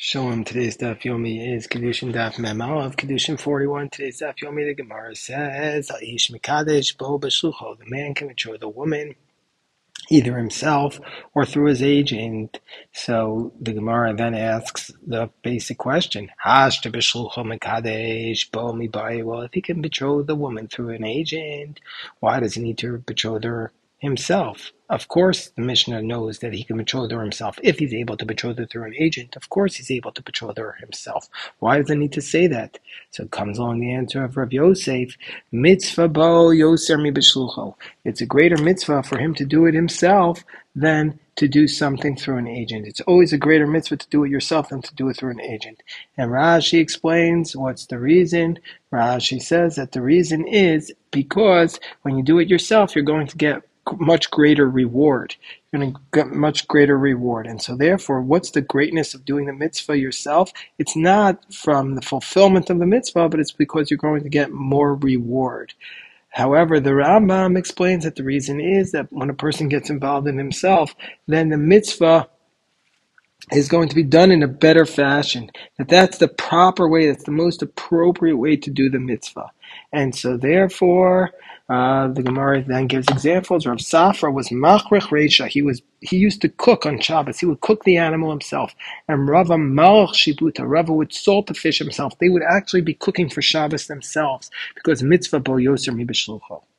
Shalom, today's Daf Yomi is Kedushin Daf Memo of Kedushin 41. Today's Daf Yomi, the Gemara says, Aish Mikadesh Bo B'Shlucho. The man can mature the woman either himself or through his agent. So the Gemara then asks the basic question, Hashta B'Shlucho Mikadesh Bo Mibai. Well, if he can betroth the woman through an agent, why does he need to betroth her himself? Of course, the Mishnah knows that he can betroth her himself. If he's able to betroth her through an agent, of course he's able to betroth her himself. Why does he need to say that? So it comes along the answer of Rav Yosef, Mitzvah bo yoser mi b'shlucho. It's a greater mitzvah for him to do it himself than to do something through an agent. It's always a greater mitzvah to do it yourself than to do it through an agent. And Rashi explains what's the reason. Rashi says that the reason is because when you do it yourself, you're going to get much greater reward. You're going to get much greater reward. And so therefore, what's the greatness of doing the mitzvah yourself? It's not from the fulfillment of the mitzvah, but it's because you're going to get more reward. However, the Rambam explains that the reason is that when a person gets involved in himself, then the mitzvah is going to be done in a better fashion. That's the proper way, that's the most appropriate way to do the mitzvah. And so therefore, the Gemara then gives examples. Rav Safra was machrech reisha. He used to cook on Shabbos. He would cook the animal himself. And Rava malach shibuta. Rava would salt the fish himself. They would actually be cooking for Shabbos themselves because mitzvah bo yoser mi b'shlucho.